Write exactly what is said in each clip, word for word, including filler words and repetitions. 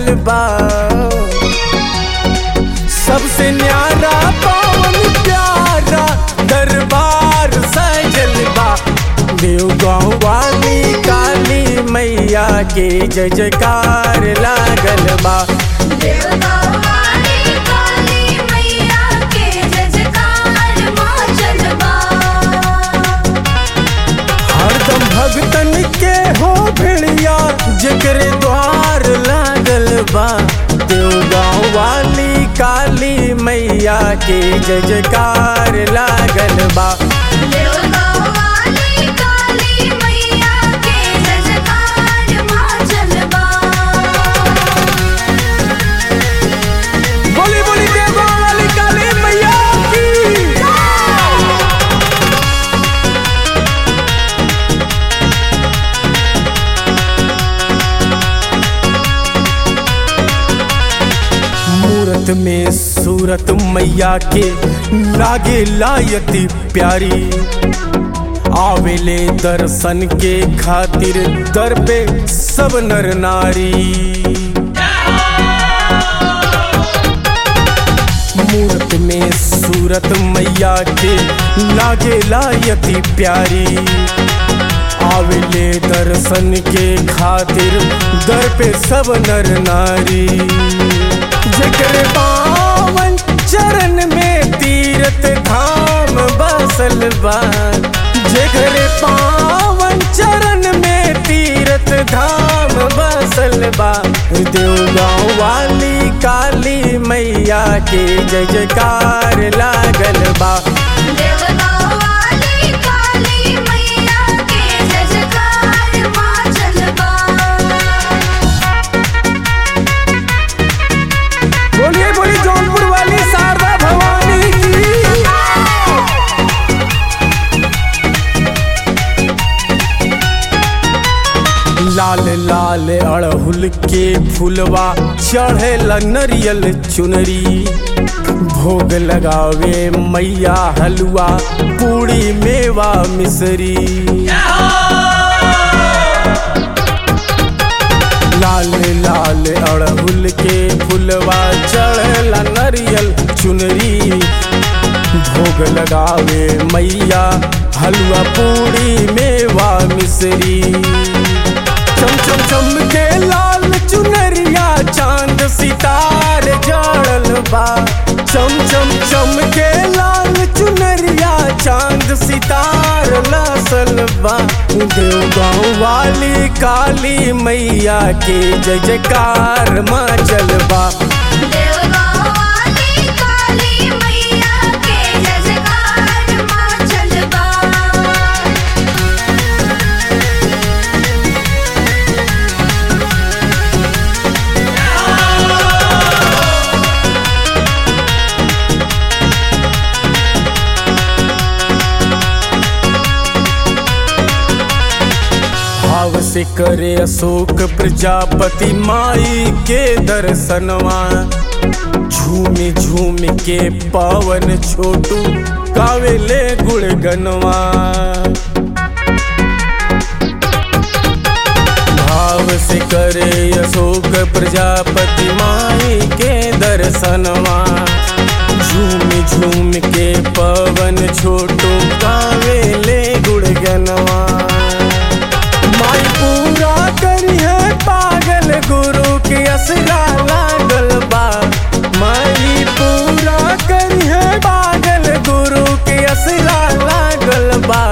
लागल बा। सबसे न्यारा पावन प्यारा दरबार सजल बा। देवगांव वाली काली मैया के जय जयकार लागल बा। देवगांव वाली काली मैया के जय जयकार मचल बा। हरदम भगतन के हो भेड़िया जेकरे द्वार लागल बा। देवगांव वाली काली मैया के जय जयकार लागल बा। देवगांव वाली काली मैया के जय जयकार मचल बा। बोली बोली देवगांव वाली काली मैया की मूरत में सूरत मैया के लागे लायती प्यारी। आवेले दर्शन के खातिर दर पे सब नर नारी। मूरत में सूरत मैया के लागे लायती प्यारी। आवेले दर्शन के खातिर दर पे सब नर नारी। जेकरे पावन चरण में तीरथ धाम बसल बा। जेकरे पावन चरण में तीरथ धाम बसल बा। देवगांव वाली काली मैया के जय जयकार लागल बा। देवगांव वाली काली मैया के जय जयकार मचल बा। बोलिए बोलिए जौनपुर वाली शारदा भवानी की। लाल लाल अड़हुल के फुलवा चढ़ेला नरियल चुनरी। भोग लगावे मैया हलवा पूड़ी मेवा मिसरी। लाल लाल अड़हुल के फुलवा चढ़ेला नरियल चुनरी। भोग लगावे मैया हलवा पूड़ी मेवा मिसरी। चम चम चम के लाल चुनरिया चांद सितारे जड़ल बा। चम चम चम के लाल चुनरिया चांद सितार लसल बा। देवगांव वाली काली मैया के जय जयकार मचल बा। देवगांव वाली काली मैया के जय जयकार मचल बा। भाव से करे अशोक प्रजापति माई के दर्शनवा। झूमी झूम के पावन छोटू गावेले गुणगनवा। भाव से करे अशोक प्रजापति माई के दर्शनवा। झूम झूम के पवन छोटू गावेले गुणगनवा। माई पूरा करी है पागल गुरु के असरा लागल बा। माई पूरा करी है पागल गुरु के असरा लागल बा।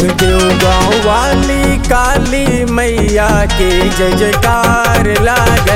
देवगांव वाली काली मैया के जय जयकार लागल